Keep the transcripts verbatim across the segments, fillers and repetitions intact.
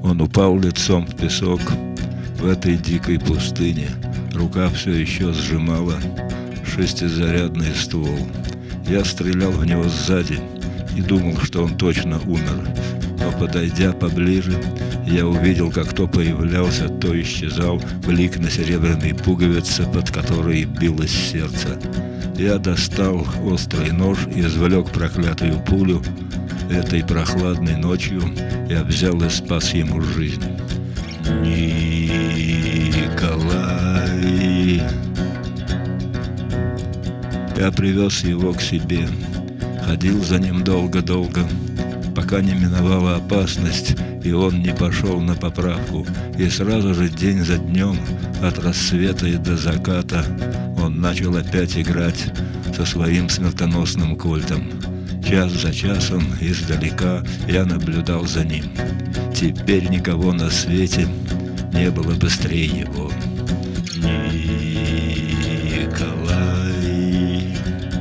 Он упал лицом в песок в этой дикой пустыне. Рука все еще сжимала шестизарядный ствол. Я стрелял в него сзади и думал, что он точно умер. Но, подойдя поближе, я увидел, как то появлялся, то исчезал блик на серебряной пуговице, под которой билось сердце. Я достал острый нож и извлек проклятую пулю этой прохладной ночью. Я взял и спас ему жизнь. Николай. Я привез его к себе, ходил за ним долго-долго, пока не миновала опасность, и он не пошел на поправку. И сразу же день за днем, от рассвета и до заката, он начал опять играть со своим смертоносным кольтом. Час за часом издалека я наблюдал за ним. Теперь никого на свете не было быстрее его. Николай.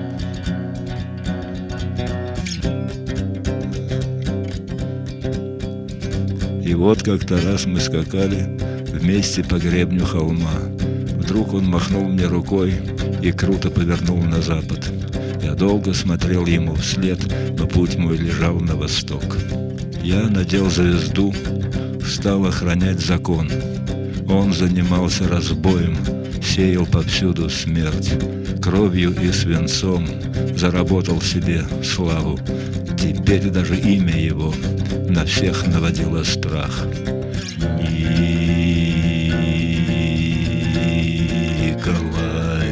И вот как-то раз мы скакали вместе по гребню холма. Вдруг он махнул мне рукой и круто повернул на запад. Я долго смотрел ему вслед, но путь мой лежал на восток. Я надел звезду, стал охранять закон. Он занимался разбоем, сеял повсюду смерть. Кровью и свинцом заработал себе славу. Теперь даже имя его на всех наводило страх. Николай.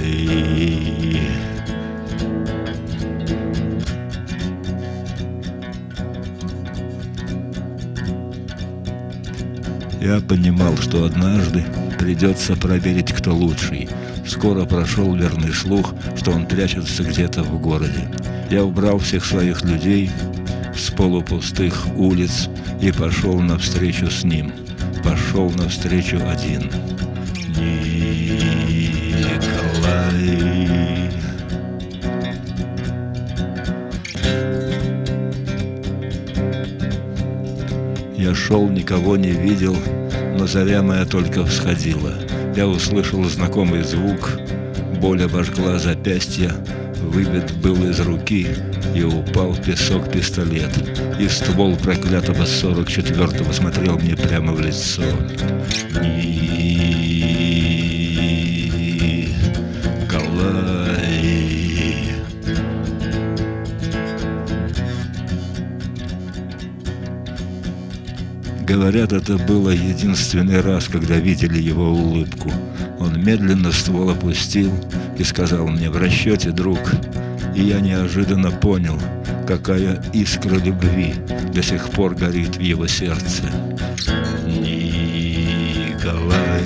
Я понимал, что однажды придется проверить, кто лучший. Скоро прошел верный слух, что он прячется где-то в городе. Я убрал всех своих людей с полупустых улиц и пошел навстречу с ним. Пошел навстречу один. Николай. Я шел, никого не видел, но заря моя только всходила. Я услышал знакомый звук, боль обожгла запястья, выбит был из руки, и упал в песок пистолет. И ствол проклятого сорок четвёртого смотрел мне прямо в лицо. Николай. Говорят, это было единственный раз, когда видели его улыбку. Он медленно ствол опустил и сказал мне: «В расчете, друг». И я неожиданно понял, какая искра любви до сих пор горит в его сердце. Николай.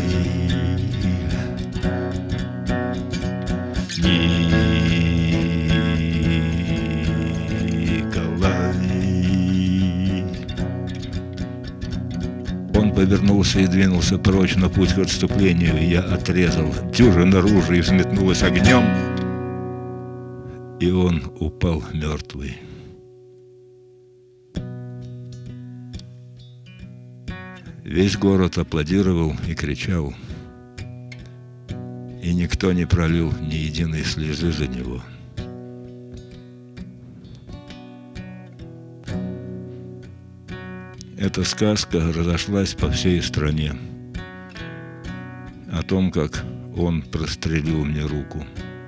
Николай. Он повернулся и двинулся прочь на путь к отступлению, и я отрезал. Дюжина ружей взметнулась огнем, и он упал мертвый. Весь город аплодировал и кричал, и никто не пролил ни единой слезы за него. Эта сказка разошлась по всей стране о том, как он прострелил мне руку.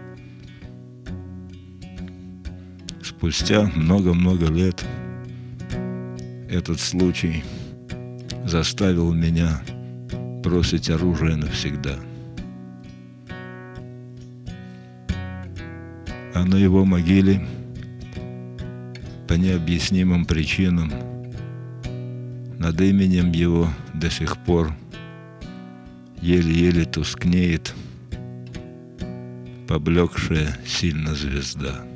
Спустя много-много лет этот случай заставил меня бросить оружие навсегда. А на его могиле по необъяснимым причинам над именем его до сих пор еле-еле тускнеет поблекшая сильно звезда.